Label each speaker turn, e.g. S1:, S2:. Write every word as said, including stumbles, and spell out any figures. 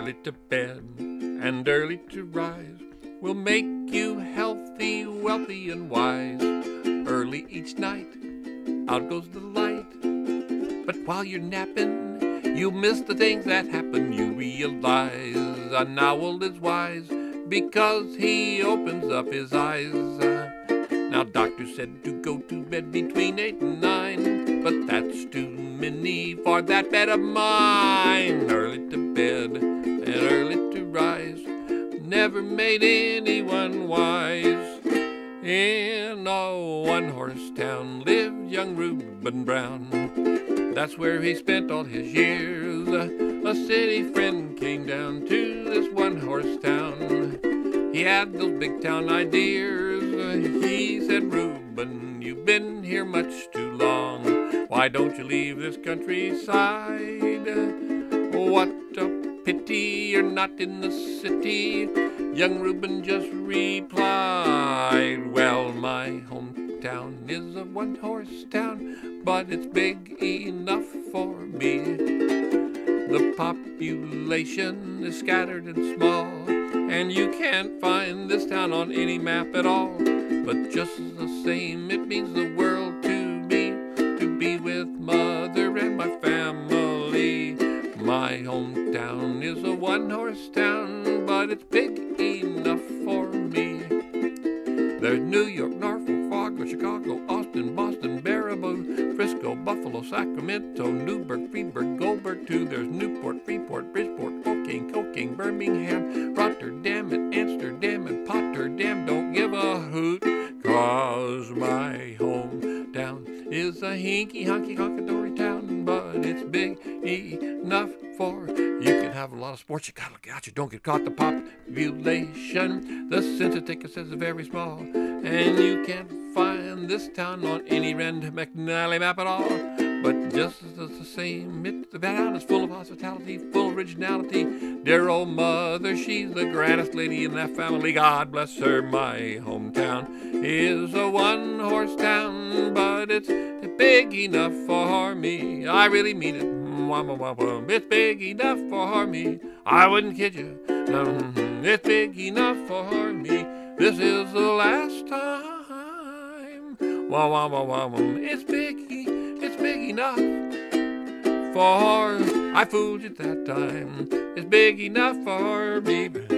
S1: Early to bed and early to rise will make you healthy, wealthy, and wise. Early each night, out goes the light. But while you're napping, you miss the things that happen. You realize an owl is wise because he opens up his eyes. Now, doctor said to go to bed between eight and nine, but that's too many for that bed of mine. Early to bed and early to rise never made anyone wise. In a one-horse town lived young Reuben Brown. That's where he spent all his years. A city friend came down to this one-horse town. He had those big town ideas. He said, Reuben, you've been here much too long. Why don't you leave this countryside? What a pity you're not in the city. Young Reuben just replied, well, my hometown is a one-horse town, but it's big enough for me. The population is scattered and small, and you can't find this town on any map at all. But just the same, it means the world to me, to be with mother and my family. My hometown is a one-horse town, but it's big enough for me. There's New York, Norfolk, Fargo, Chicago, Austin, Boston, Baraboo, Frisco, Buffalo, Sacramento, Newburgh, Freeburg, Goldberg, too. There's Newport, Freeport, Bridgeport, Cocaine, Cocaine, Birmingham, Rotterdam, and Amsterdam, and Potterdam. Don't give a hoot, 'cause my hometown is a hinky-honky honkadory town, but it's big enough for you. Can have a lot of sports, you gotta look out, you don't get caught. The population, the census taker says it's very small, and you can't find this town on any Rand McNally map at all. But just as the same, it, the town is full of hospitality, full of originality. Dear old mother, she's the grandest lady in that family. God bless her. My hometown is a one-horse town, but it's big enough for me. I really mean it. It's big enough for me. I wouldn't kid you. It's big enough for me. This is the last time. Wah, wah, wah, wah, wah. It's big, it's big enough for. I fooled you that time. It's big enough for me.